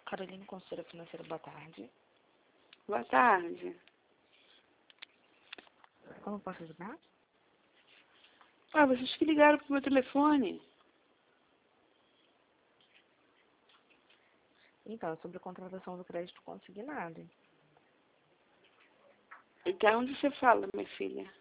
Carolina, consultora financeira, boa tarde. Boa tarde. Como posso ajudar? Vocês que ligaram pro meu telefone. Então, é sobre a contratação do crédito consignado. Então, onde você fala, minha filha?